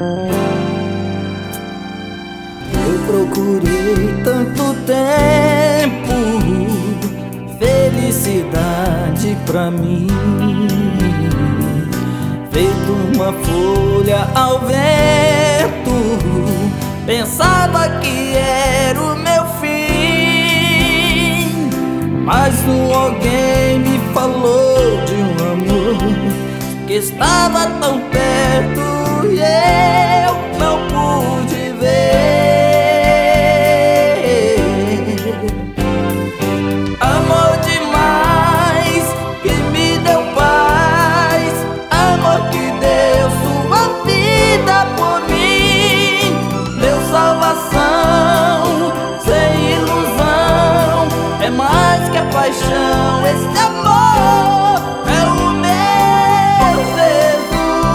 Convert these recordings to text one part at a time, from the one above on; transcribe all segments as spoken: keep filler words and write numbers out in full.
Eu procurei tanto tempo felicidade pra mim, feito uma folha ao vento, pensava que era o meu fim. Mas um alguém me falou de um amor que estava tão perto e eu não pude ver. Amor demais que me deu paz, amor que deu sua vida por mim, deu salvação sem ilusão. É mais que a paixão, esse amor é o meu Jesus.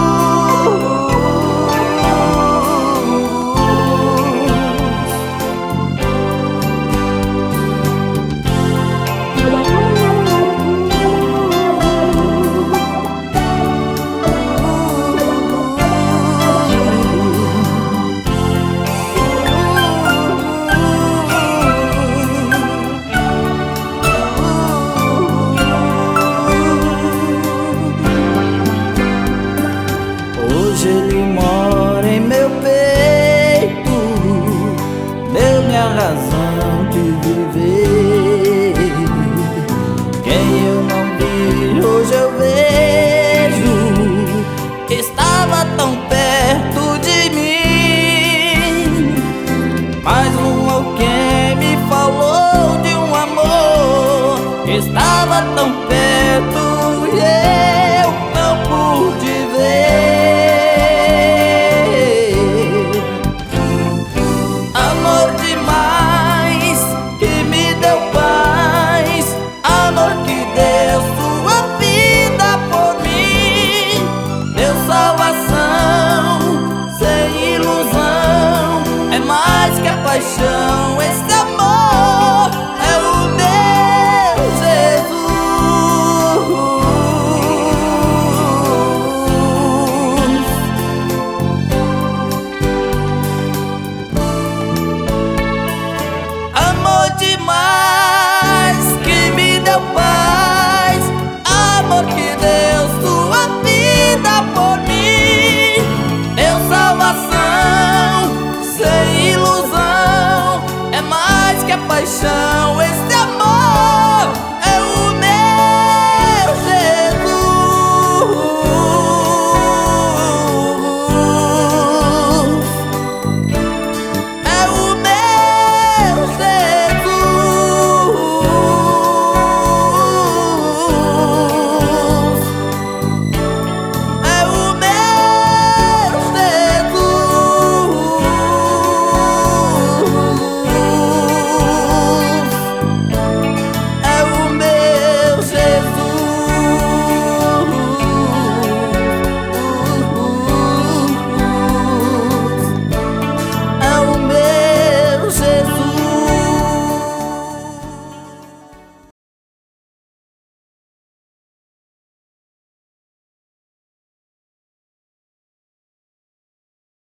Hoje ele mora em meu peito, deu minha razão de viver. Quem eu não vi, hoje eu vejo, que estava tão perto de mim. Mas um alguém me falou de um amor que estava tão perto e eu não pude ver. Paixão, esse amor é o meu Jesus. Amor demais que me deu paz, amor que deu sua vida por mim, deu salvação sem ilusão. É mais que a paixão,